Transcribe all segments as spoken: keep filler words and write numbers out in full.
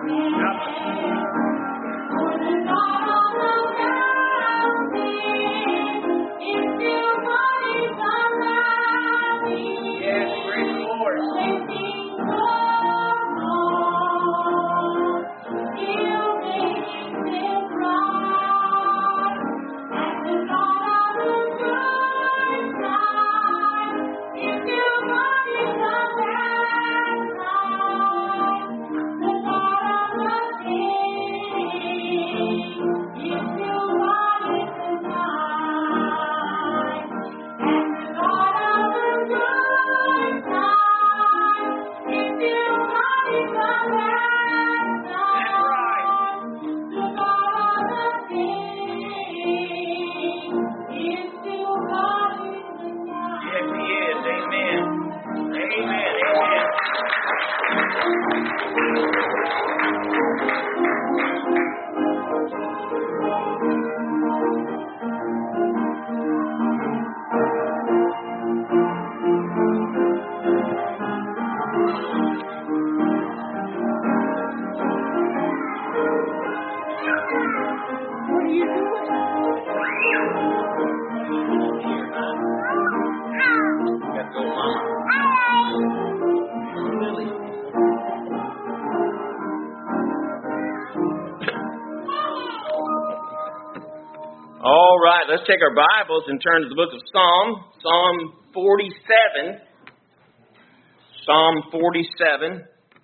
All right, let's take our Bibles and turn to the book of Psalm, Psalm forty-seven. Psalm forty-seven.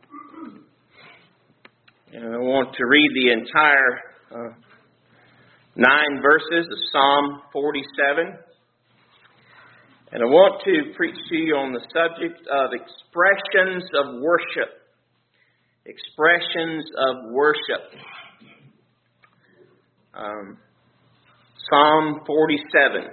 And I want to read the entire uh, nine verses of Psalm forty-seven. And I want to preach to you on the subject of expressions of worship. Expressions of worship. Um, Psalm forty-seven.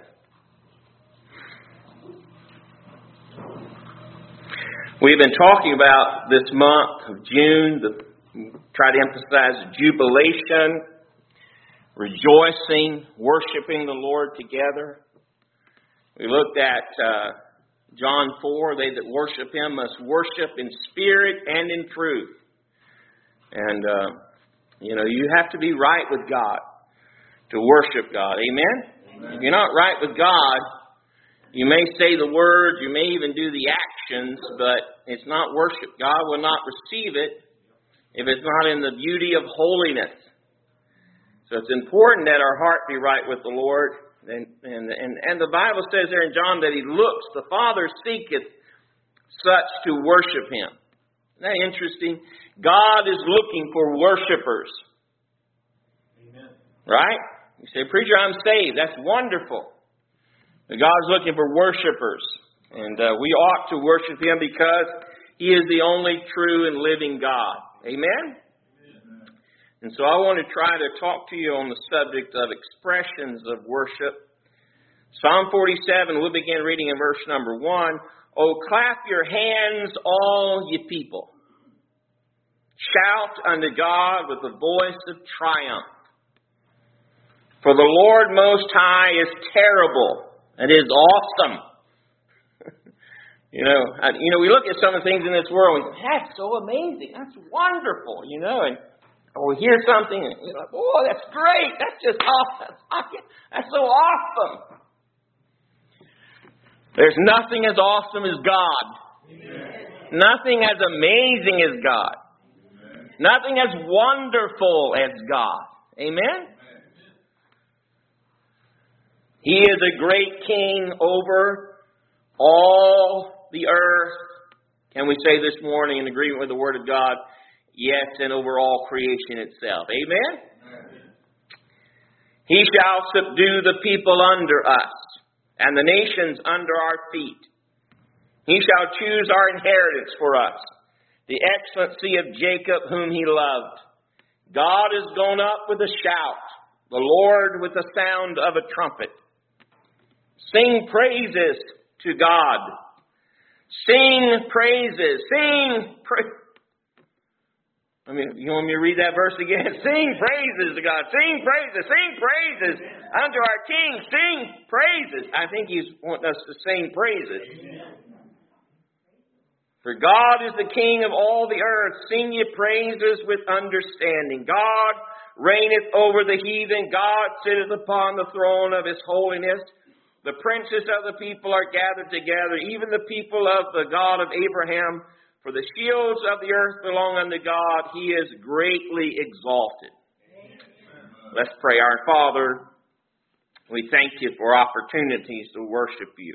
We've been talking about this month of June, the, try to emphasize jubilation, rejoicing, worshiping the Lord together. We looked at uh, John four, they that worship Him must worship in spirit and in truth. And, uh, you know, you have to be right with God to worship God. Amen? Amen? If you're not right with God, you may say the words, you may even do the actions, but it's not worship. God will not receive it if it's not in the beauty of holiness. So it's important that our heart be right with the Lord. And, and, and, and the Bible says there in John that He looks, the Father seeketh such to worship Him. Isn't that interesting? God is looking for worshipers. Amen. Right? You say, preacher, I'm saved. That's wonderful. But God's looking for worshipers. And uh, we ought to worship Him because He is the only true and living God. Amen? Amen? And so I want to try to talk to you on the subject of expressions of worship. Psalm forty-seven, we'll begin reading in verse number one. Oh, clap your hands, all ye people. Shout unto God with the voice of triumph. For the Lord Most High is terrible and is awesome. you know, and, you know, we look at some of the things in this world and we say, that's so amazing. That's wonderful, you know. And or we hear something and you're like, oh, that's great. That's just awesome. That's so awesome. There's nothing as awesome as God. Amen. Nothing as amazing as God. Amen. Nothing as wonderful as God. Amen? He is a great king over all the earth. Can we say this morning in agreement with the Word of God? Yes, and over all creation itself. Amen? Amen. He shall subdue the people under us, and the nations under our feet. He shall choose our inheritance for us, the excellency of Jacob whom He loved. God is gone up with a shout, the Lord with the sound of a trumpet. Sing praises to God. Sing praises. Sing praises. I mean, you want me to read that verse again? Sing praises to God. Sing praises. Sing praises unto our King. Sing praises. I think He's wanting us to sing praises. For God is the King of all the earth. Sing ye praises with understanding. God reigneth over the heathen. God sitteth upon the throne of his holiness. The princes of the people are gathered together, even the people of the God of Abraham. For the shields of the earth belong unto God. He is greatly exalted. Amen. Let's pray. Our Father, we thank you for opportunities to worship you.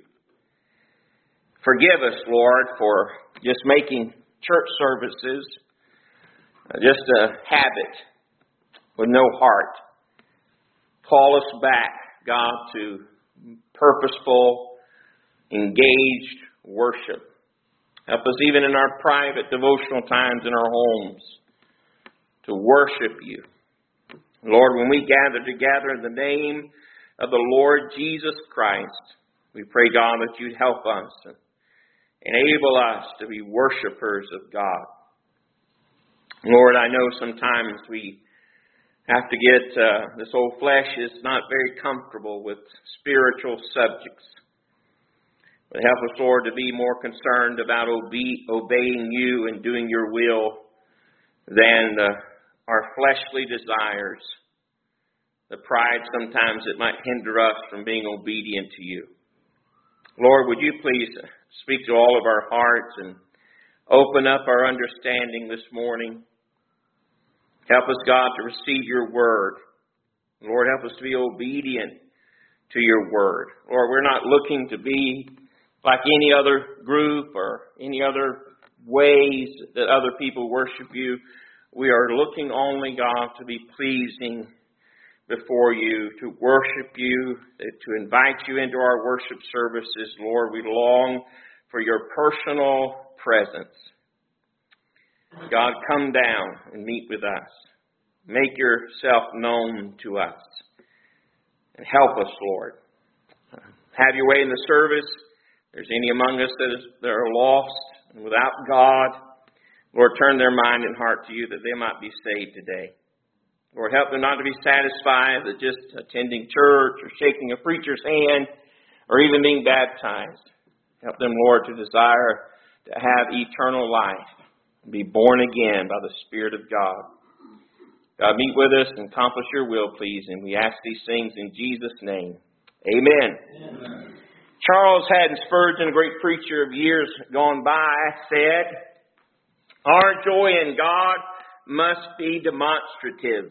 Forgive us, Lord, for just making church services just a habit with no heart. Call us back, God, to purposeful, engaged worship. Help us even in our private devotional times in our homes to worship you. Lord, when we gather together in the name of the Lord Jesus Christ, we pray, God, that you'd help us and enable us to be worshipers of God. Lord, I know sometimes we have to get, uh, this old flesh is not very comfortable with spiritual subjects. But help us, Lord, to be more concerned about obe- obeying you and doing your will than uh, our fleshly desires. The pride sometimes that might hinder us from being obedient to you. Lord, would you please speak to all of our hearts and open up our understanding this morning. Help us, God, to receive your word. Lord, help us to be obedient to your word. Lord, we're not looking to be like any other group or any other ways that other people worship you. We are looking only, God, to be pleasing before you, to worship you, to invite you into our worship services. Lord, we long for your personal presence. God, come down and meet with us. Make yourself known to us. And help us, Lord. Have your way in the service. If there's any among us that, is, that are lost and without God, Lord, turn their mind and heart to you that they might be saved today. Lord, help them not to be satisfied with just attending church or shaking a preacher's hand or even being baptized. Help them, Lord, to desire to have eternal life and be born again by the Spirit of God. God, meet with us and accomplish your will, please. And we ask these things in Jesus' name. Amen. Amen. Charles Haddon Spurgeon, a great preacher of years gone by, said, "Our joy in God must be demonstrative."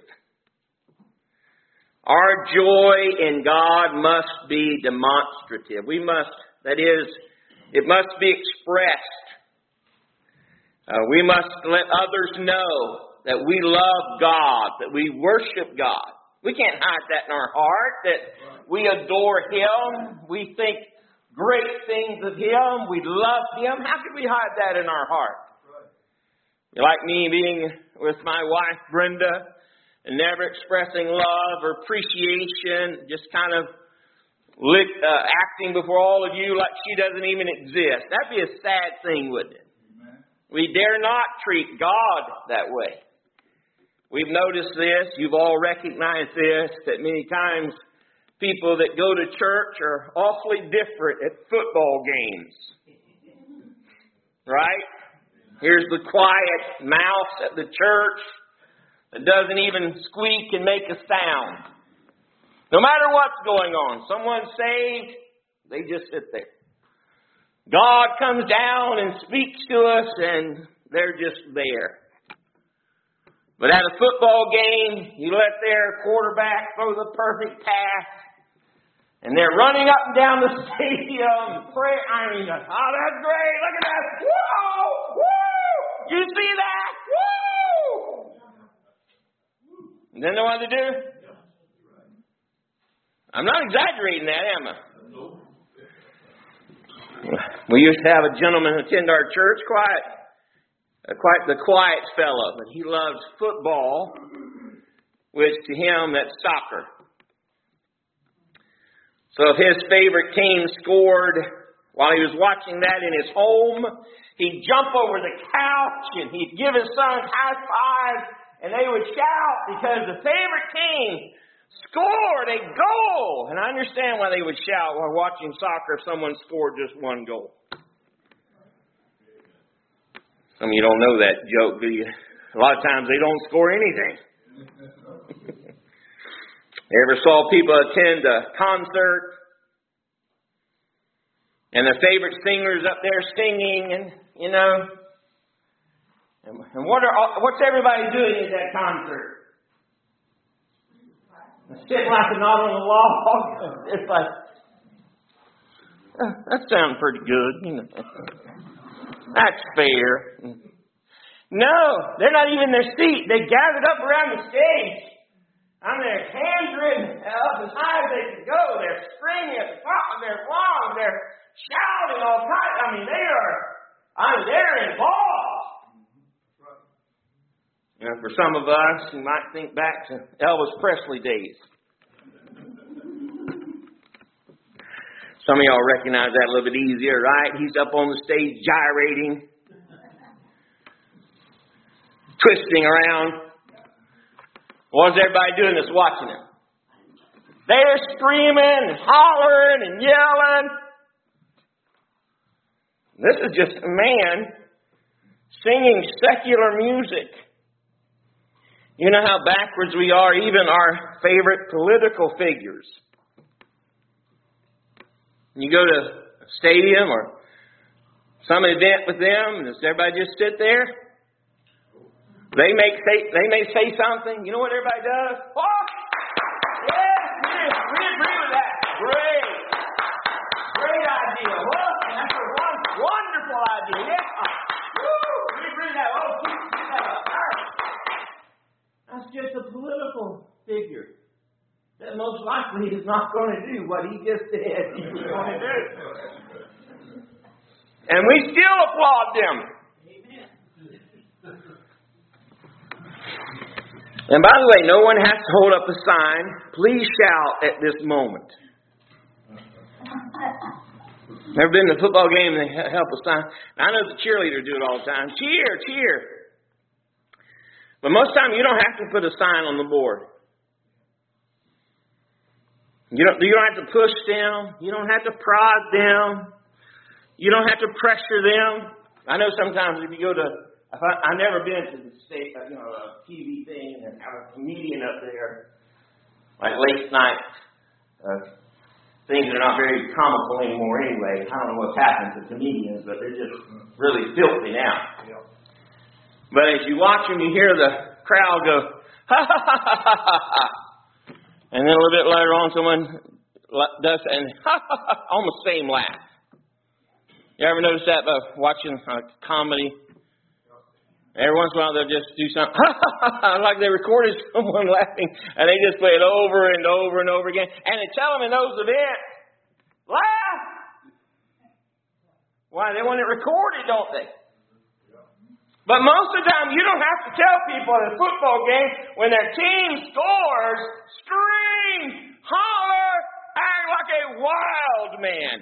Our joy in God must be demonstrative. We must, that is, it must be expressed. Uh, we must let others know that we love God, that we worship God. We can't hide that in our heart, that we adore Him. We think great things of Him. We love Him. How can we hide that in our heart? You like me being with my wife, Brenda, and never expressing love or appreciation, just kind of lick, uh, acting before all of you like she doesn't even exist. That'd be a sad thing, wouldn't it? Amen. We dare not treat God that way. We've noticed this. You've all recognized this, that many times people that go to church are awfully different at football games. Right? Here's the quiet mouse at the church that doesn't even squeak and make a sound. No matter what's going on, someone's saved, they just sit there. God comes down and speaks to us, and they're just there. But at a football game, you let their quarterback throw the perfect pass, and they're running up and down the stadium. Pray, I mean, oh, that's great! Look at that! Whoa! Woo! You see that? Woo! And then know what to do? I'm not exaggerating that, am I? We used to have a gentleman attend our church, quiet, uh, quite the quiet fellow, but he loves football, which to him that's soccer. So if his favorite team scored while he was watching that in his home, he'd jump over the couch and he'd give his son high fives, and they would shout because the favorite team scored a goal. And I understand why they would shout while watching soccer if someone scored just one goal. Some of you don't know that joke, do you? A lot of times they don't score anything. You ever saw people attend a concert and their favorite singer's up there singing, and you know, and, and what are what's everybody doing at that concert? Sitting like a knot on a log. It's like, oh, that sounds pretty good, you know. That's fair. No, they're not even in their seat. They gathered up around the stage. I mean, their hands written up as high as they could go. They're screaming at the top of their lungs. They're shouting all kinds. I mean, they are, I mean, they're involved. You know, for some of us, you might think back to Elvis Presley days. Some of y'all recognize that a little bit easier, right? He's up on the stage gyrating, twisting around. What's everybody doing that's watching him? They're screaming and hollering and yelling. This is just a man singing secular music. You know how backwards we are, even our favorite political figures. You go to a stadium or some event with them, and does everybody just sit there? They make say, they may say something. You know what everybody does? Oh, yes, yes, we agree with that. Great. Great idea. Well, that's a wonderful idea. Yeah. Woo, we agree with that. Oh, keep, keep that up. That's just a political figure that most likely is not going to do what he just said he was going to do. And we still applaud them. And by the way, no one has to hold up a sign. Please shout at this moment. Never been to a football game and they help a sign. I know the cheerleaders do it all the time. Cheer, cheer. But most of the time you don't have to put a sign on the board. You don't, you don't have to push them. You don't have to prod them. You don't have to pressure them. I know sometimes if you go to, if I, I've never been to the state, you know, a T V thing and have a comedian up there, like late night uh, things are not very comical anymore anyway. I don't know what's happened to comedians, but they're just really filthy now. But as you watch them, you hear the crowd go, ha ha ha ha ha ha. And then a little bit later on, someone does, and ha ha ha, almost same laugh. You ever notice that by watching a comedy? Every once in a while, they'll just do something, ha ha ha, like they recorded someone laughing, and they just play it over and over and over again. And they tell them in those events, laugh. Why? They want it recorded, don't they? But most of the time, you don't have to tell people at a football game, when their team scores, scream, holler, act like a wild man.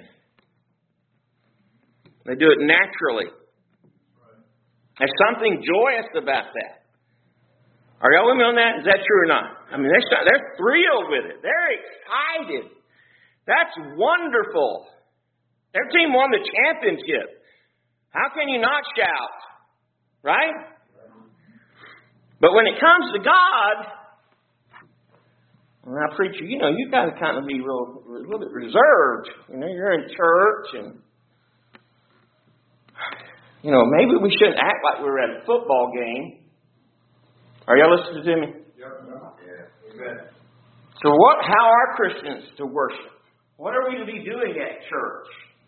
They do it naturally. There's something joyous about that. Are y'all with me on that? Is that true or not? I mean, they're, they're thrilled with it. They're excited. That's wonderful. Their team won the championship. How can you not shout? Right? But when it comes to God, well, now, preacher, you know, you've got to kind of be real, a little bit reserved. You know, you're in church and, you know, maybe we shouldn't act like we're at a football game. Are y'all listening to me? Yeah. So what, how are Christians to worship? What are we to be doing at church?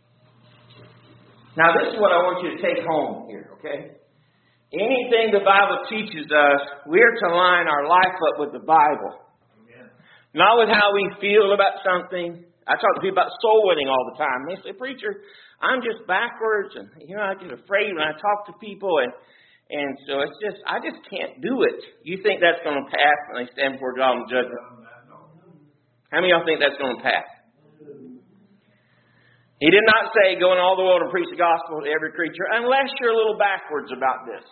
Now, this is what I want you to take home here, okay? Anything the Bible teaches us, we're to line our life up with the Bible. Amen. Not with how we feel about something. I talk to people about soul winning all the time. They say, preacher, I'm just backwards. And, you know, I get afraid when I talk to people. And, and so it's just, I just can't do it. You think that's going to pass when they stand before God and judge them? How many of y'all think that's going to pass? He did not say, go in all the world and preach the gospel to every creature, unless you're a little backwards about this.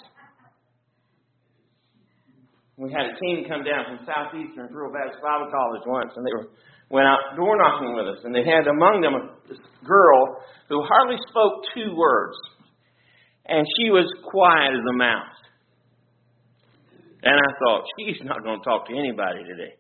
We had a team come down from Southeastern Rural Baptist Bible College once, and they were went out door knocking with us, and they had among them this girl who hardly spoke two words. And she was quiet as a mouse. And I thought, she's not going to talk to anybody today.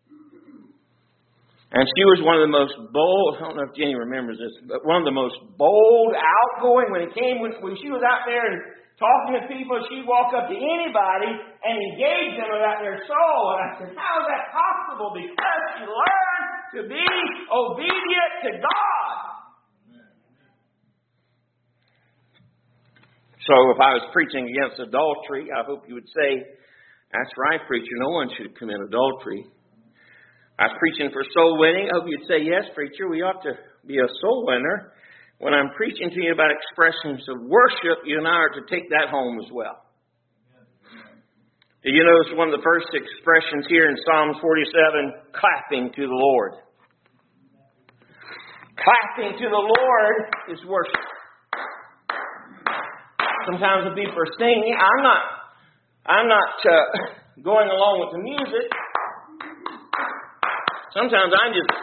And she was one of the most bold, I don't know if Jenny remembers this, but one of the most bold, outgoing, when it came, when, when she was out there and talking to people, she'd walk up to anybody and engage them about their soul. And I said, how is that possible? Because she learned to be obedient to God. So if I was preaching against adultery, I hope you would say, that's right, preacher, no one should commit adultery. I was preaching for soul winning. I hope you'd say, yes, preacher, we ought to be a soul winner. When I'm preaching to you about expressions of worship, you and I are to take that home as well. Do you notice one of the first expressions here in Psalms forty-seven, clapping to the Lord? Clapping to the Lord is worship. Sometimes when people are singing, I'm not, I'm not uh, going along with the music. Sometimes I'm just,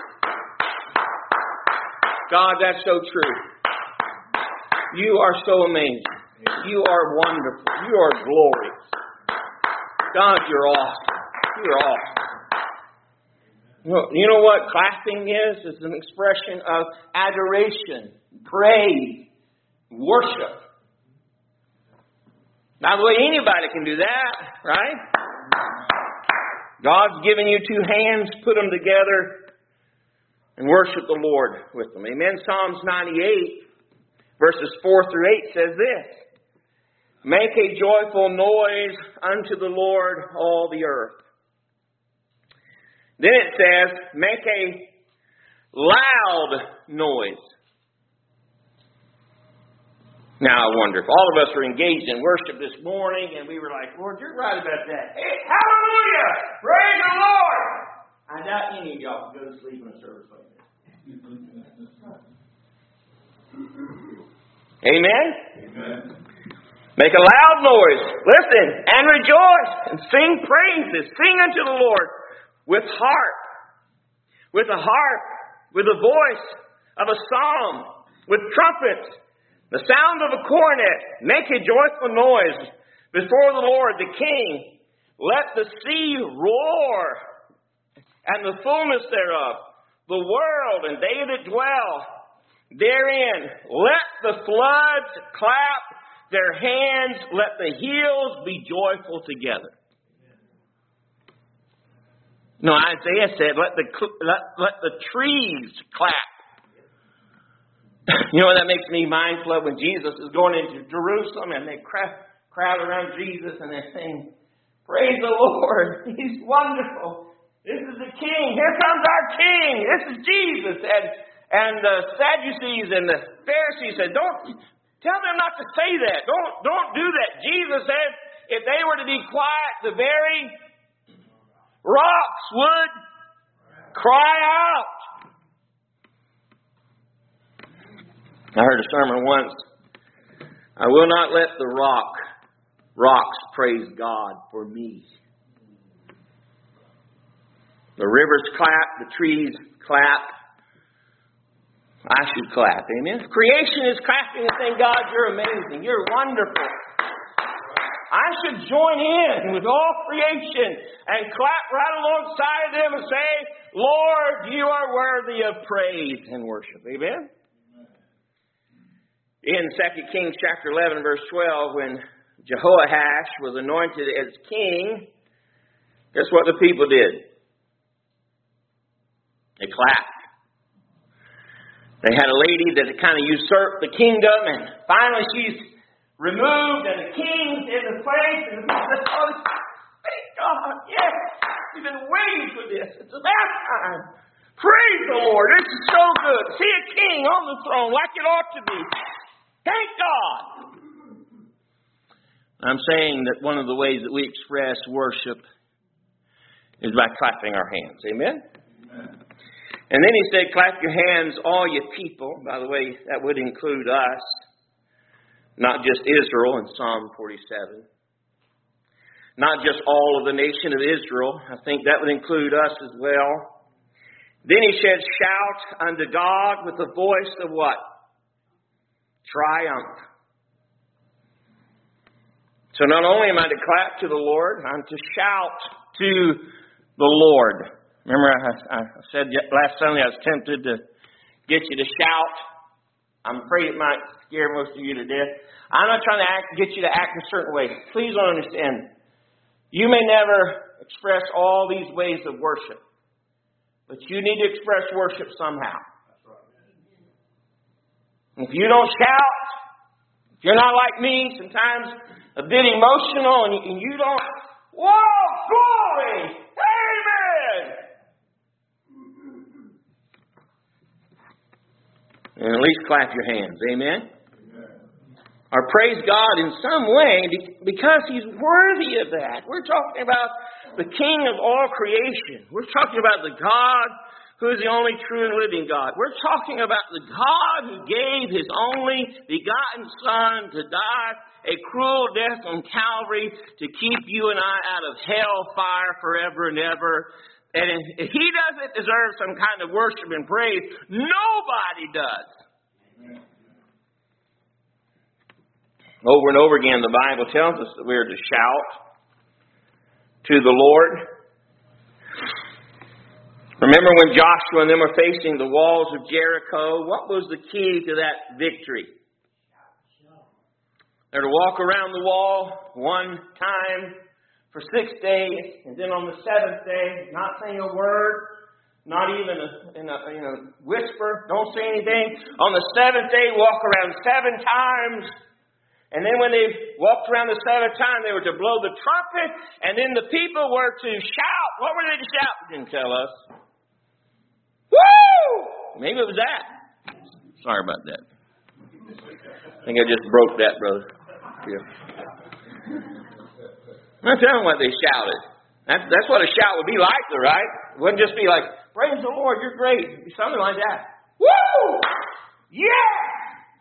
God, that's so true. You are so amazing. You are wonderful. You are glorious. God, you're awesome. You're awesome. You know what clapping is? It's an expression of adoration, praise, worship. By the way, anybody can do that, right? God's given you two hands, put them together, and worship the Lord with them. Amen. Psalms ninety-eight, verses four through eight says this. Make a joyful noise unto the Lord, all the earth. Then it says, make a loud noise. Now I wonder if all of us were engaged in worship this morning and we were like, Lord, you're right about that. Hey, hallelujah! Praise the Lord! I doubt any of y'all can go to sleep in a service like this. Amen? Amen. Make a loud noise. Listen and rejoice and sing praises. Sing unto the Lord with harp, with a harp, with the voice of a psalm, with trumpets. The sound of a cornet, make a joyful noise before the Lord, the King. Let the sea roar, and the fullness thereof, the world and they that dwell therein. Let the floods clap their hands, let the hills be joyful together. No, Isaiah said, let the, let, let the trees clap. You know what that makes me mindful of when Jesus is going into Jerusalem and they crowd around Jesus and they're saying, praise the Lord, He's wonderful. This is the King. Here comes our King. This is Jesus. And, and the Sadducees and the Pharisees said, don't tell them not to say that. Don't, don't do that. Jesus said if they were to be quiet, the very rocks would cry out. I heard a sermon once. I will not let the rock, rocks praise God for me. The rivers clap, the trees clap. I should clap. Amen. Creation is clapping and saying, God, you're amazing. You're wonderful. I should join in with all creation and clap right alongside of them and say, Lord, you are worthy of praise and worship. Amen. In Second Kings chapter eleven, verse twelve, when Jehoash was anointed as king, guess what the people did? They clapped. They had a lady that had kind of usurped the kingdom, and finally she's removed, and the king's in the place, and the people said, oh, thank God, yes, we've been waiting for this. It's about time. Praise the Lord. This is so good. See a king on the throne like it ought to be. Thank God. I'm saying that one of the ways that we express worship is by clapping our hands. Amen? Amen. And then he said, clap your hands, all you people. By the way, that would include us, not just Israel in Psalm forty-seven. Not just all of the nation of Israel. I think that would include us as well. Then he said, shout unto God with the voice of what? Triumph. So not only am I to clap to the Lord, I'm to shout to the Lord. Remember I, I said last Sunday I was tempted to get you to shout. I'm afraid it might scare most of you to death. I'm not trying to act, get you to act a certain way. Please don't understand. You may never express all these ways of worship, but you need to express worship somehow. If you don't shout, if you're not like me, sometimes a bit emotional, and you, and you don't, whoa, glory, amen. And at least clap your hands, amen. Or praise God in some way because He's worthy of that. We're talking about the King of all creation. We're talking about the God who is the only true and living God. We're talking about the God who gave His only begotten Son to die a cruel death on Calvary to keep you and I out of hell fire forever and ever. And if He doesn't deserve some kind of worship and praise, nobody does. Over and over again, the Bible tells us that we are to shout to the Lord. Remember when Joshua and them were facing the walls of Jericho? What was the key to that victory? They're to walk around the wall one time for six days, and then on the seventh day, not saying a word, not even a, in a, in a whisper, don't say anything. On the seventh day, walk around seven times. And then when they walked around the seventh time, they were to blow the trumpet, and then the people were to shout. What were they to shout? It didn't tell us. Woo! Maybe it was that. Sorry about that. I think I just broke that, brother. Yeah. I'm not telling what they shouted. That's, that's what a shout would be like, right? It wouldn't just be like, praise the Lord, you're great. It'd be something like that. Woo! Yeah!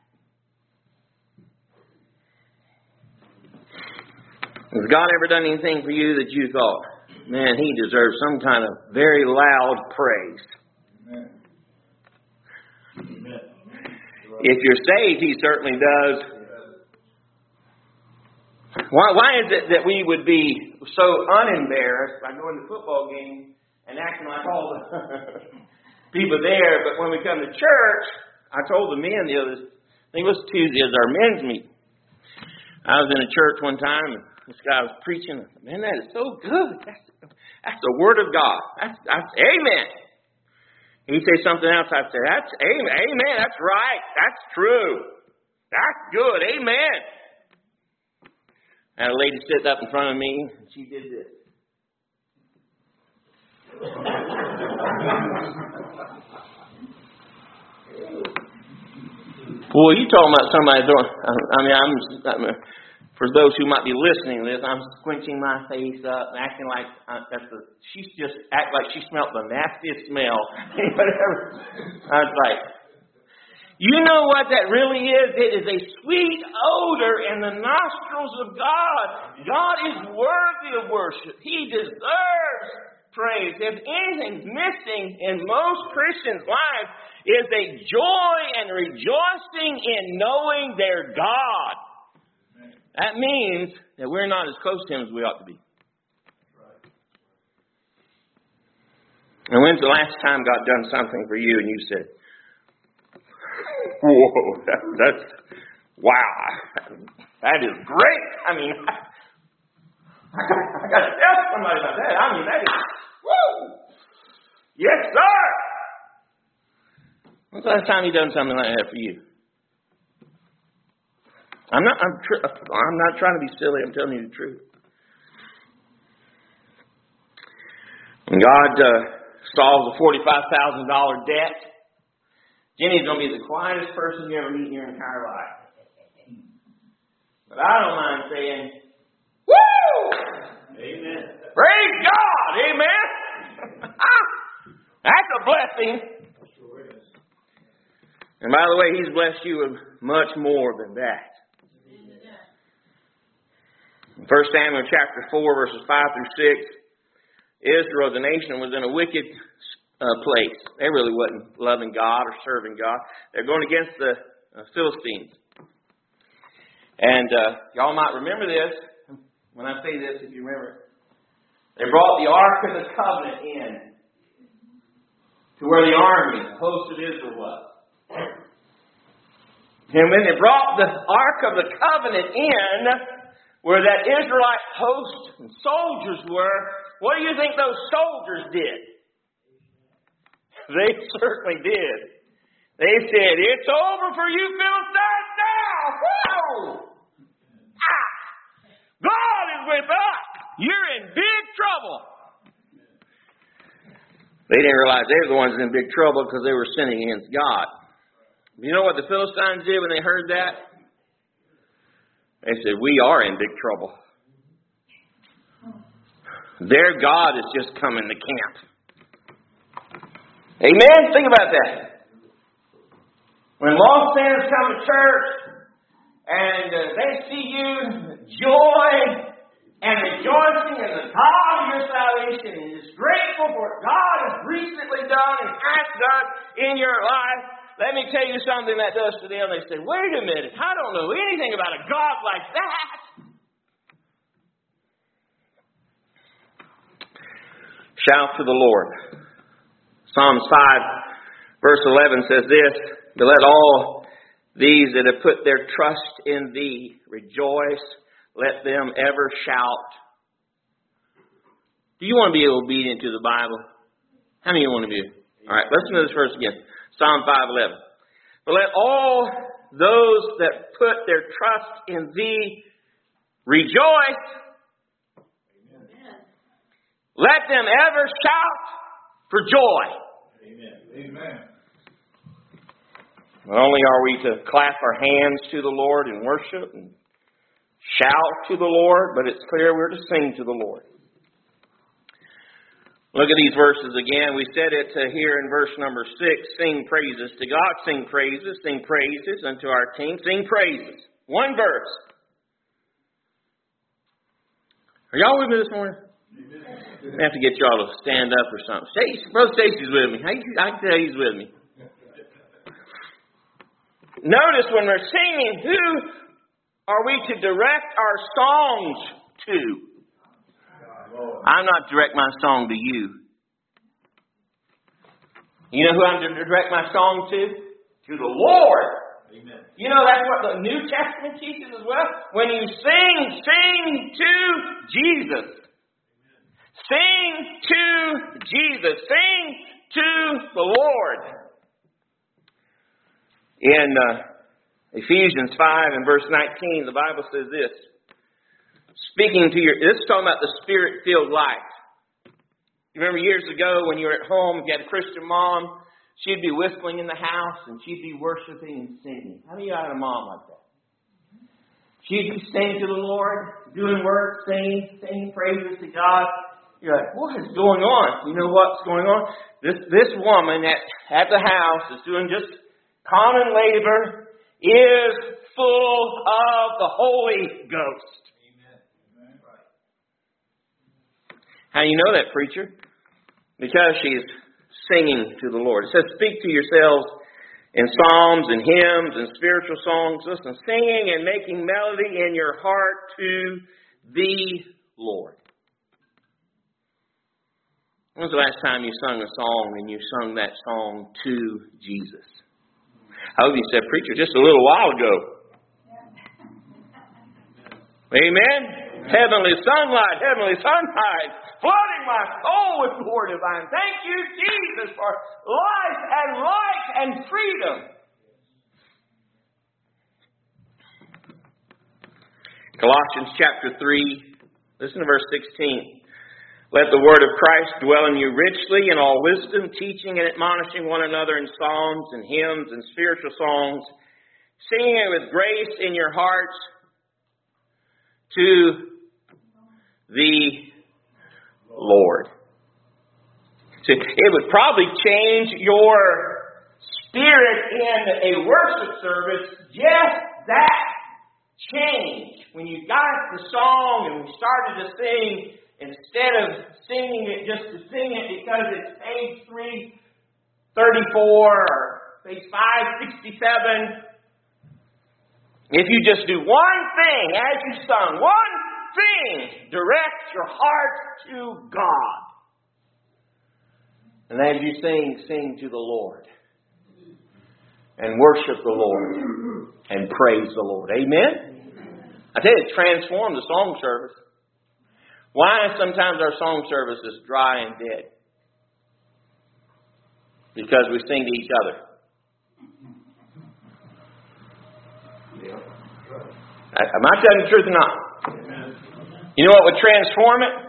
Has God ever done anything for you that you thought, man, He deserves some kind of very loud praise? Amen. Amen. If you're saved, He certainly does. Why, why is it that we would be so unembarrassed by going to the football game and acting like all the people there, but when we come to church, I told the men the other, I think it was Tuesday, it was our men's meeting. I was in a church one time, and this guy was preaching. Man, that is so good. That's, that's the Word of God. That's, that's amen. He'd say something else. I'd say, that's amen. Amen. That's right. That's true. That's good. Amen. I had a lady sit up in front of me, and she did this. Boy, you talking about somebody throwing, I mean, I'm, I'm for those who might be listening to this, I'm squinching my face up and acting like uh, that's the, she's just act like she smelled the nastiest smell. Whatever. I was like, you know what that really is? It is a sweet odor in the nostrils of God. God is worthy of worship. He deserves praise. If anything's missing in most Christians' lives is a joy and rejoicing in knowing their God. That means that we're not as close to Him as we ought to be. And when's the last time God done something for you and you said, whoa, that, that's, wow, that is great. I mean, I, I got to tell somebody about that. I mean, that is, woo, yes, sir. When's the last time He done something like that for you? I'm not. I'm. Tr- I'm not trying to be silly. I'm telling you the truth. When God uh, solves a forty-five thousand dollar debt, Jenny's going to be the quietest person you ever meet in your entire life. But I don't mind saying, "Woo! Amen. Praise God, Amen." That's a blessing. And by the way, He's blessed you with much more than that. First Samuel chapter four, verses five through six, Israel, the nation, was in a wicked uh, place. They really wasn't loving God or serving God. They're going against the uh, Philistines. And uh, y'all might remember this. When I say this, if you remember, they brought the Ark of the Covenant in to where the army, the host of Israel was. And when they brought the Ark of the Covenant in, where that Israelite host and soldiers were, what do you think those soldiers did? They certainly did. They said, "It's over for you Philistines now! Whoa! Ah! God is with us! You're in big trouble!" They didn't realize they were the ones in big trouble because they were sinning against God. You know what the Philistines did when they heard that? They said, "We are in big trouble. Their God has just come into camp." Amen? Think about that. When lost sinners come to church and uh, they see you, joy and rejoicing in the God of your salvation and is grateful for what God has recently done and has done in your life, let me tell you something that does to them. They say, "Wait a minute, I don't know anything about a God like that." Shout to the Lord. Psalms five, verse eleven says this, "But let all these that have put their trust in Thee rejoice. Let them ever shout." Do you want to be obedient to the Bible? How many of you want to be? All right, listen to this verse again. Psalm five eleven. "But let all those that put their trust in Thee rejoice. Amen. Let them ever shout for joy." Amen. Amen. Not only are we to clap our hands to the Lord and worship and shout to the Lord, but it's clear we're to sing to the Lord. Look at these verses again. We said it uh, here in verse number six. Sing praises to God. Sing praises. Sing praises unto our King. Sing praises. One verse. Are y'all with me this morning? I have to get y'all to stand up or something. Stacy, Brother Stacy's with me. I can tell he's with me. Notice when we're singing, who are we to direct our songs to? I'm not direct my song to you. You know who I'm to direct my song to? To the Lord. Amen. You know that's what the New Testament teaches as well. When you sing, sing to Jesus. Sing to Jesus. Sing to the Lord. In uh, Ephesians five and verse nineteen, the Bible says this. Speaking to your, this is talking about the Spirit-filled life. You remember years ago when you were at home, if you had a Christian mom, she'd be whistling in the house and she'd be worshiping and singing. How many of you had a mom like that? She'd be singing to the Lord, doing work, singing, singing praises to God. You're like, what is going on? You know what's going on? This this woman at, at the house is doing just common labor, is full of the Holy Ghost. Amen. How do you know that, preacher? Because she's singing to the Lord. It says, speak to yourselves in psalms and hymns and spiritual songs. Listen, singing and making melody in your heart to the Lord. When was the last time you sung a song and you sung that song to Jesus? I hope you said, preacher, just a little while ago. Amen? Heavenly sunlight, heavenly sunlight, flooding my soul with the word divine. Thank you, Jesus, for life and light and freedom. Colossians chapter three, listen to verse sixteen. Let the word of Christ dwell in you richly in all wisdom, teaching and admonishing one another in psalms and hymns and spiritual songs, singing it with grace in your hearts to the Lord. So it would probably change your spirit in a worship service, just that change. When you got the song and we started to sing, instead of singing it just to sing it because it's page three thirty-four or page five sixty-seven, if you just do one thing as you sung, one sing. Direct your heart to God. And as you sing, sing to the Lord. And worship the Lord. And praise the Lord. Amen? I tell you, it transformed the song service. Why sometimes our song service is dry and dead? Because we sing to each other. Am I telling the truth or not? You know what would transform it?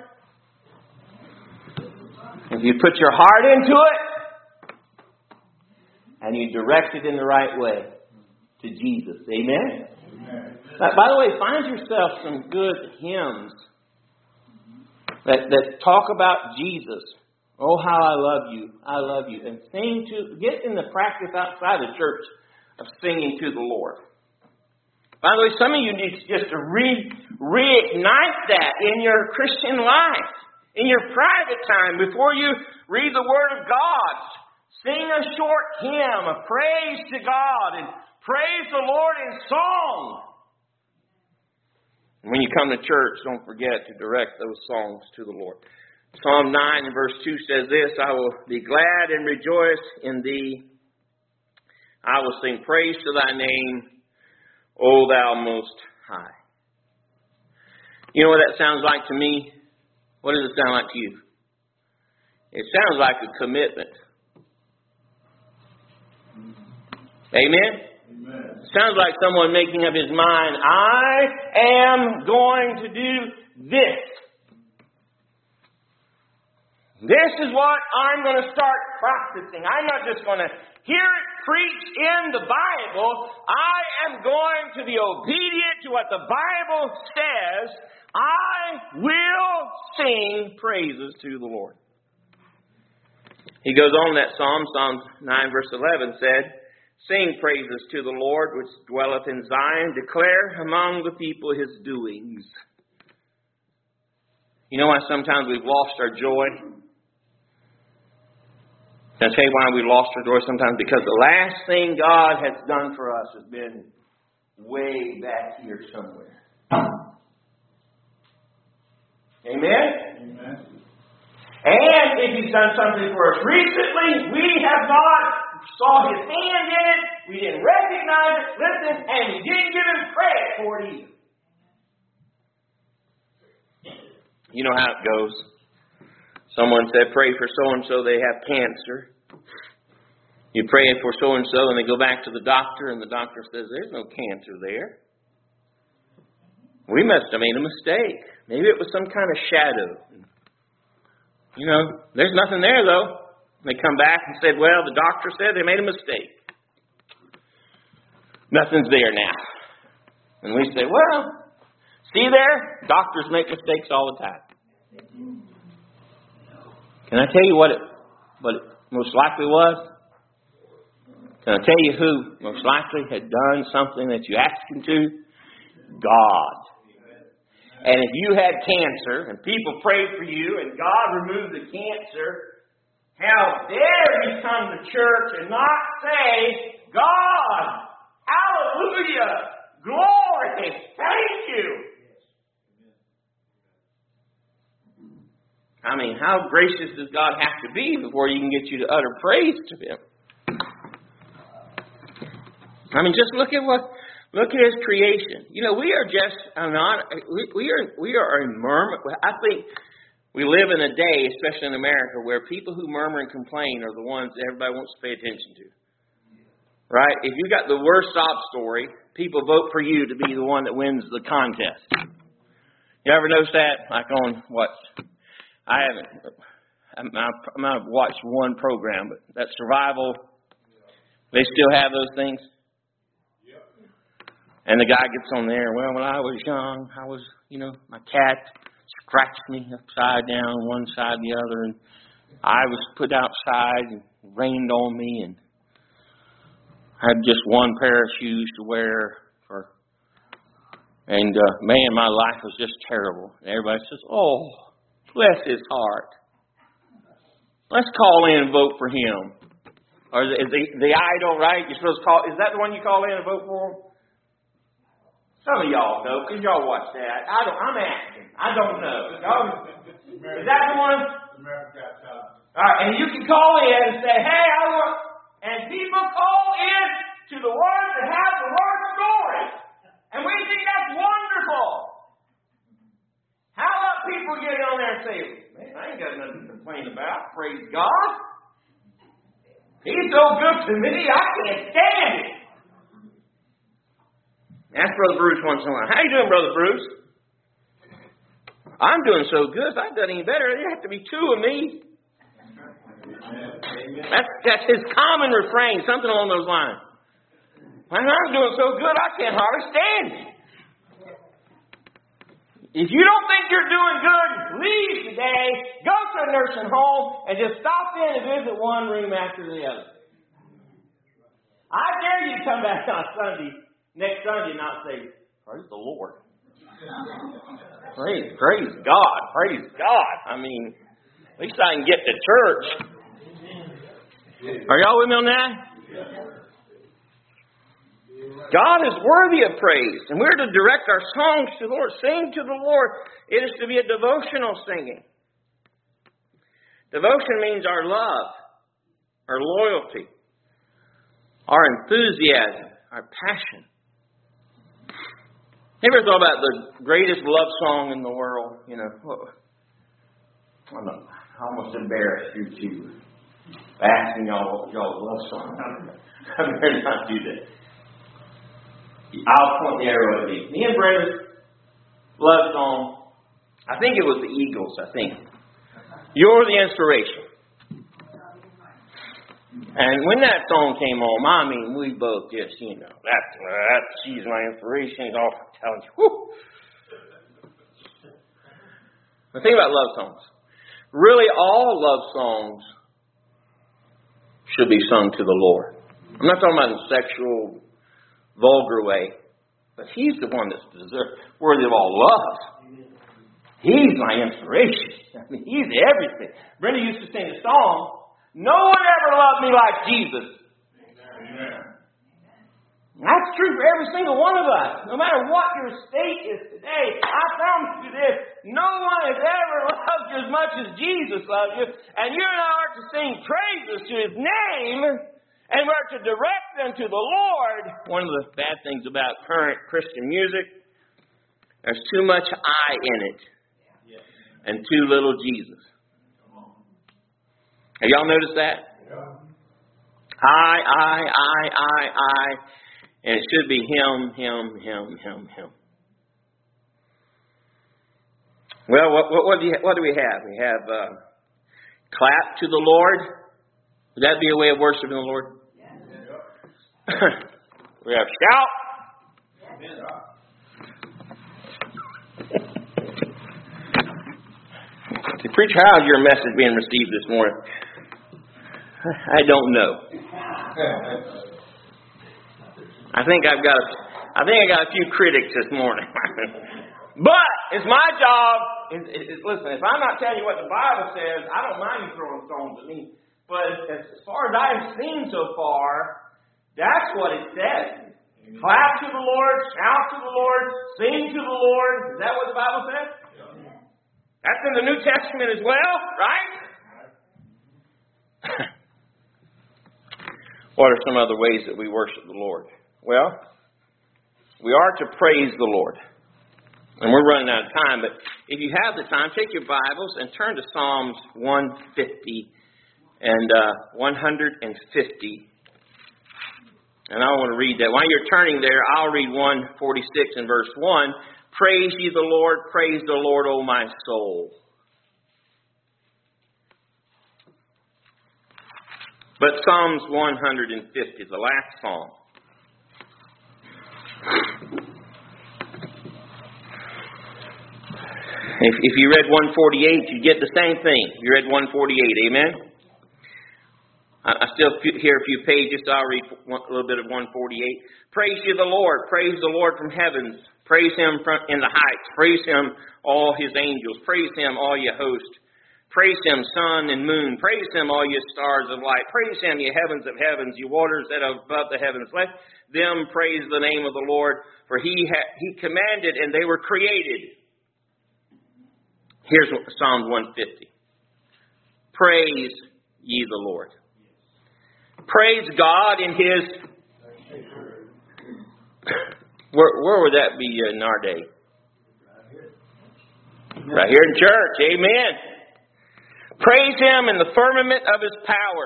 If you put your heart into it and you direct it in the right way to Jesus. Amen? Amen. Now, by the way, find yourself some good hymns that, that talk about Jesus. Oh, how I love you. I love you. And sing to, get in the practice outside the church of singing to the Lord. By the way, some of you need just to re, reignite that in your Christian life. In your private time, before you read the Word of God. Sing a short hymn, a praise to God, and praise the Lord in song. And when you come to church, don't forget to direct those songs to the Lord. Psalm nine and verse two says this, I will be glad and rejoice in thee. I will sing praise to thy name, O thou most high. You know what that sounds like to me? What does it sound like to you? It sounds like a commitment. Amen? Amen? It sounds like someone making up his mind, I am going to do this. This is what I'm going to start practicing. I'm not just going to hear it preached in the Bible. I am going to be obedient to what the Bible says. I will sing praises to the Lord. He goes on in that psalm, Psalm nine verse eleven said, sing praises to the Lord which dwelleth in Zion, declare among the people his doings. You know why sometimes we've lost our joy? Can I tell you why we lost our joy sometimes? Because the last thing God has done for us has been way back here somewhere. Amen? Amen. And if He's done something for us recently, we have not saw His hand in it, we didn't recognize it, listen, and we didn't give Him credit for it either. You know how it goes. Someone said, pray for so-and-so, they have cancer. You pray for so-and-so, and they go back to the doctor, and the doctor says, there's no cancer there. We must have made a mistake. Maybe it was some kind of shadow. You know, there's nothing there, though. They come back and said, well, the doctor said they made a mistake. Nothing's there now. And we say, well, see there? Doctors make mistakes all the time. Can I tell you what it, what it most likely was? Can I tell you who most likely had done something that you asked Him to? God. And if you had cancer and people prayed for you and God removed the cancer, how dare you come to church and not say, God, hallelujah, glory, thank you. I mean, how gracious does God have to be before He can get you to utter praise to Him? I mean, just look at what, look at His creation. You know, we are just not, we, we are, we are a murmur. I think we live in a day, especially in America, where people who murmur and complain are the ones that everybody wants to pay attention to. Right? If you got the worst sob story, people vote for you to be the one that wins the contest. You ever notice that? Like on what? I haven't. I might have watched one program, but that Survival, they still have those things. And the guy gets on there. Well, when I was young, I was, you know, my cat scratched me upside down, one side, the other, and I was put outside and rained on me, and I had just one pair of shoes to wear. For, and uh, man, my life was just terrible. And everybody says, "Oh, bless his heart. Let's call in and vote for him." Or is the, the idol, right? You're supposed to call. Is that the one you call in and vote for him? Some of y'all know, because y'all watch that. I don't, I'm asking. I don't know. Y'all, is that the one? All right, and you can call in and say, hey, I want, and people call in to the ones that have the Lord's story. And we think that's wonderful. How about people get on there and say, man, I ain't got nothing to complain about. Praise God. He's so good to me, I can't stand it. Ask Brother Bruce once in a while, how you doing, Brother Bruce? I'm doing so good. If I'd done any better, there'd have to be two of me. That's, that's his common refrain, something along those lines. When I'm doing so good, I can't hardly stand it. If you don't think you're doing good, leave today, go to a nursing home, and just stop in and visit one room after the other. I dare you to come back on Sunday, next Sunday, and not say, praise the Lord. praise, praise God, praise God. I mean, at least I can get to church. Are y'all with me on that? God is worthy of praise, and we're to direct our songs to the Lord. Sing to the Lord. It is to be a devotional singing. Devotion means our love, our loyalty, our enthusiasm, our passion. Ever thought about the greatest love song in the world? You know, I'm almost embarrassed you two asking y'all y'all's love song. I better not do that. I'll point the arrow at me. Me and Brenda's love song, I think it was the Eagles, I think. You're the inspiration. And when that song came on, I mean, we both just, you know, that's, that, she's my inspiration. Oh, I'm telling you. Whew. The thing about love songs, really all love songs should be sung to the Lord. I'm not talking about in a sexual, vulgar way, but He's the one that's deserved, worthy of all love. He's my inspiration. I mean, He's everything. Brenda used to sing a song, no one ever loved me like Jesus. Amen. That's true for every single one of us. No matter what your state is today, I promise you this, no one has ever loved you as much as Jesus loves you, and you and I are to sing praises to His name, and we're to direct them to the Lord. One of the bad things about current Christian music, there's too much I in it and too little Jesus. Have y'all noticed that? I, I, I, I, I, and it should be Him, Him, Him, Him, Him. Well, what, what, what, do, you, what do we have? We have uh, clap to the Lord. Would that be a way of worshiping the Lord? We have shout. The preacher, how is your message being received this morning? I don't know. I think I've got. A, I think I got a few critics this morning. But it's my job. It, it, it, listen, if I'm not telling you what the Bible says, I don't mind you throwing stones at me. But as, as far as I've seen so far, that's what it says. Clap to the Lord, shout to the Lord, sing to the Lord. Is that what the Bible says? Yeah. That's in the New Testament as well, right? What are some other ways that we worship the Lord? Well, we are to praise the Lord. And we're running out of time, but if you have the time, take your Bibles and turn to Psalms one fifty and uh, one fifty. And I want to read that. While you're turning there, I'll read one forty-six and verse one. Praise ye the Lord, praise the Lord, O my soul. But Psalms one fifty, the last psalm. If, if you read one forty-eight, you get the same thing. You read one forty-eight, amen? I, I still hear a few pages, so I'll read one, a little bit of one forty-eight. Praise ye the Lord, praise the Lord from heavens. Praise Him from, in the heights. Praise Him, all His angels. Praise Him, all ye hosts. Praise Him, sun and moon. Praise Him, all you stars of light. Praise Him, you heavens of heavens, you waters that are above the heavens. Let them praise the name of the Lord, for He ha- He commanded and they were created. Here's Psalm one fifty. Praise ye the Lord. Praise God in His... Where, where would that be in our day? Right here in church. Amen. Praise Him in the firmament of His power.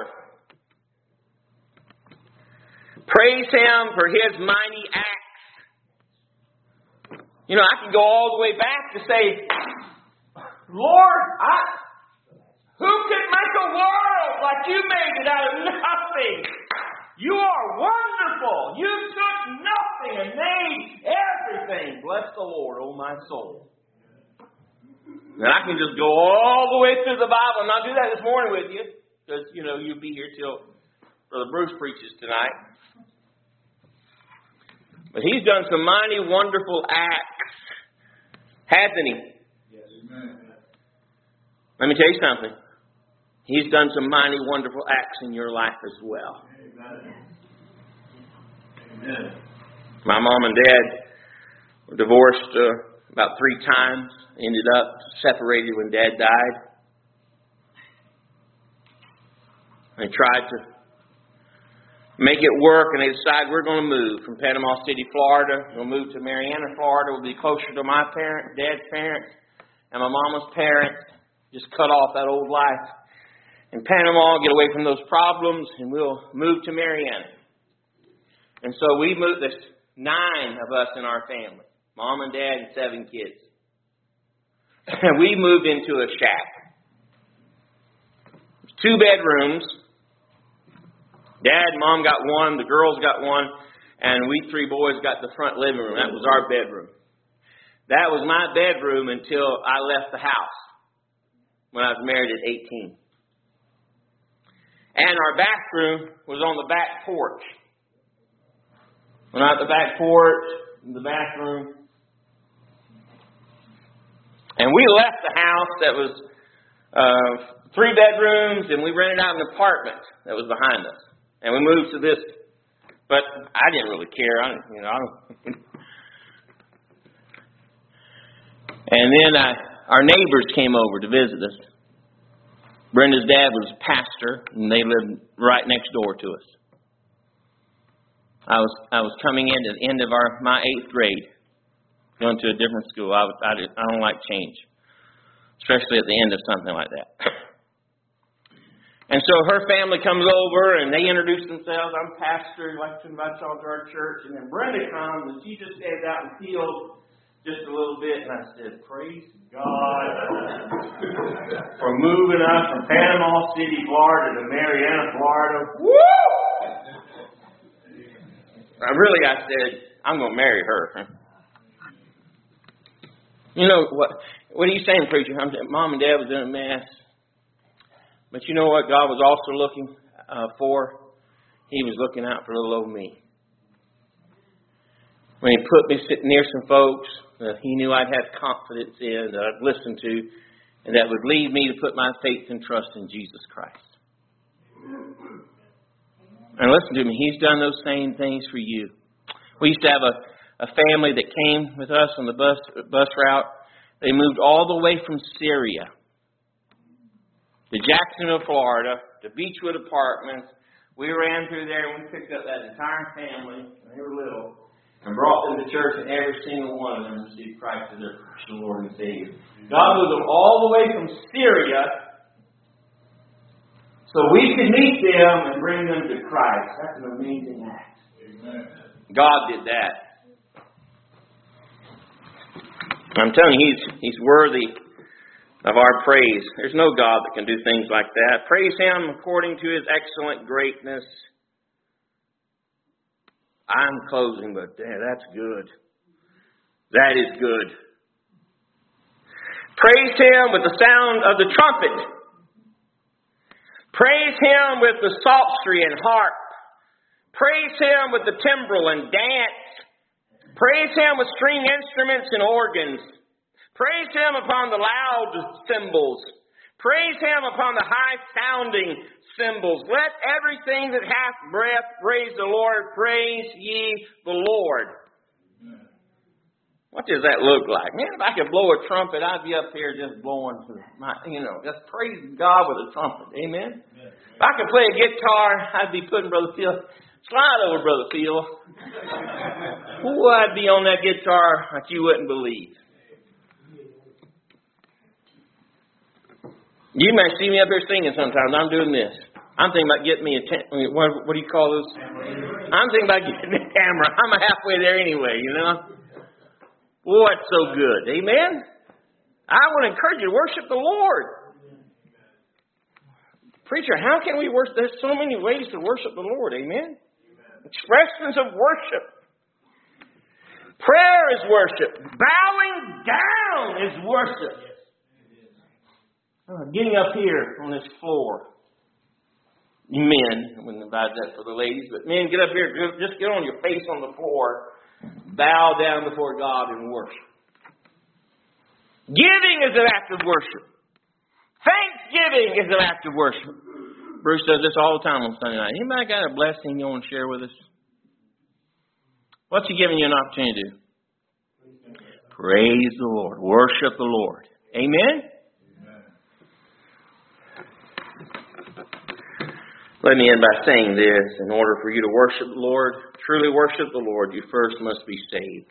Praise Him for His mighty acts. You know, I can go all the way back to say, Lord, I, who could make a world like you made it out of nothing? You are wonderful. You took nothing and made everything. Bless the Lord, oh my soul. And I can just go all the way through the Bible and I'll do that this morning with you. Because, you know, you'll be here till Brother Bruce preaches tonight. But He's done some mighty, wonderful acts. Hasn't He? Yes, amen. Let me tell you something. He's done some mighty, wonderful acts in your life as well. Amen. Amen. My mom and dad were divorced uh, about three times. Ended up separated when Dad died. They tried to make it work, and they decided we're going to move from Panama City, Florida. We'll move to Marianna, Florida. We'll be closer to my parents, Dad's parents, and my mama's parents. Just cut off that old life in Panama, get away from those problems, and we'll move to Marianna. And so we moved. There's nine of us in our family. Mom and Dad and seven kids. And we moved into a shack. Two bedrooms. Dad and Mom got one, the girls got one, and we three boys got the front living room. That was our bedroom. That was my bedroom until I left the house when I was married at eighteen. And our bathroom was on the back porch. Went out the back porch, in the bathroom. And we left the house that was uh, three bedrooms, and we rented out an apartment that was behind us. And we moved to this. But I didn't really care. I, you know, I don't. And then I, our neighbors came over to visit us. Brenda's dad was a pastor, and they lived right next door to us. I was I was coming in at the end of our my eighth grade, going to a different school. I was, I, did, I don't like change, especially at the end of something like that. And so her family comes over, and they introduce themselves. I'm pastor. I'd like to invite y'all to our church. And then Brenda comes, and she just stands out in the field just a little bit. And I said, praise God for moving us from Panama City, Florida to Marianna, Florida. Woo! I really, I said, I'm going to marry her. You know, what What are you saying, preacher? I'm saying, Mom and Dad was in a mess. But you know what God was also looking uh, for? He was looking out for little old me. When He put me sitting near some folks that He knew I'd have confidence in, that I'd listen to, and that would lead me to put my faith and trust in Jesus Christ. And listen to me, He's done those same things for you. We used to have a, a family that came with us on the bus bus route. They moved all the way from Syria to Jacksonville, Florida, to Beechwood Apartments. We ran through there and we picked up that entire family, when they were little, and brought them to church, and every single one of them received Christ as their personal Lord and Savior. God moved them all the way from Syria so we could meet them and bring them to Christ. That's an amazing act. Amen. God did that. I'm telling you, He's He's worthy of our praise. There's no God that can do things like that. Praise Him according to His excellent greatness. I'm closing, but yeah, that's good. That is good. Praise Him with the sound of the trumpet. Praise Him with the psaltery and harp. Praise Him with the timbrel and dance. Praise Him with string instruments and organs. Praise Him upon the loud cymbals. Praise Him upon the high-sounding cymbals. Let everything that hath breath praise the Lord. Praise ye the Lord. What does that look like? Man, if I could blow a trumpet, I'd be up here just blowing, my, you know, just praising God with a trumpet. Amen? Amen. If I could play a guitar, I'd be putting Brother Phil, slide over, Brother Phil. Ooh, I'd be on that guitar like you wouldn't believe. You may see me up here singing sometimes. I'm doing this. I'm thinking about getting me a, ta- what, what do you call those? I'm thinking about getting a camera. I'm halfway there anyway, you know. Boy, it's so good. Amen? I want to encourage you to worship the Lord. Preacher, how can we worship? There's so many ways to worship the Lord. Amen? Expressions of worship. Prayer is worship. Bowing down is worship. Uh, getting up here on this floor. Men, I wouldn't advise that for the ladies, but men, get up here. Just get on your face on the floor. Bow down before God and worship. Giving is an act of worship. Thanksgiving is an act of worship. Bruce does this all the time on Sunday night. Anybody got a blessing you want to share with us? What's He giving you an opportunity to do? Praise the Lord. Worship the Lord. Amen? Let me end by saying this. In order for you to worship the Lord, truly worship the Lord, you first must be saved.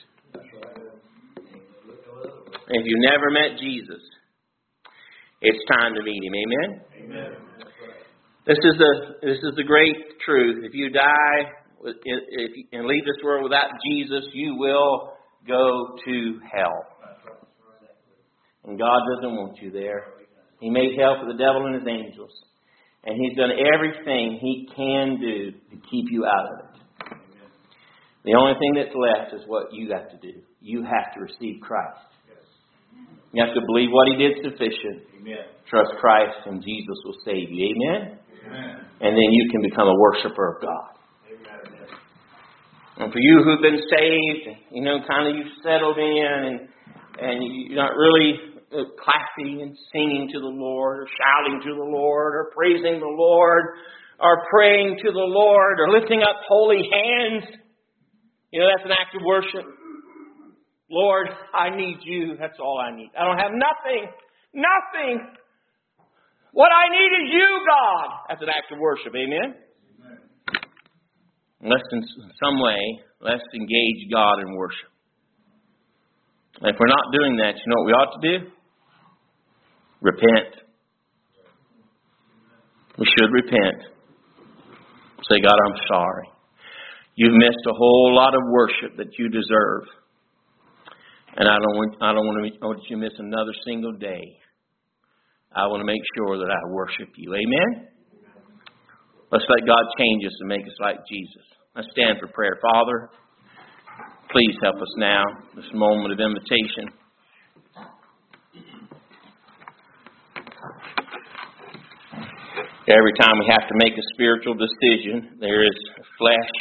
And if you never met Jesus, it's time to meet Him. Amen? Amen. This is the this is the great truth. If you die if, and leave this world without Jesus, you will go to hell. And God doesn't want you there. He made hell for the devil and his angels. And He's done everything He can do to keep you out of it. Amen. The only thing that's left is what you got to do. You have to receive Christ. Yes. You have to believe what He did sufficient. Amen. Trust Christ and Jesus will save you. Amen? Amen. And then you can become a worshiper of God. Amen. And for you who've been saved, you know, kind of you've settled in and, and you're not really clapping and singing to the Lord, or shouting to the Lord, or praising the Lord, or praying to the Lord, or lifting up holy hands. You know, that's an act of worship. Lord, I need You. That's all I need. I don't have nothing. Nothing. What I need is You, God. That's an act of worship. Amen? Amen. Let's, in some way, let's engage God in worship. And if we're not doing that, you know what we ought to do? Repent. We should repent. Say, God, I'm sorry. You've missed a whole lot of worship that You deserve. And I don't want, I don't want to want you to miss another single day. I want to make sure that I worship You. Amen? Let's let God change us and make us like Jesus. Let's stand for prayer. Father, please help us now, this moment of invitation. Every time we have to make a spiritual decision, there is flesh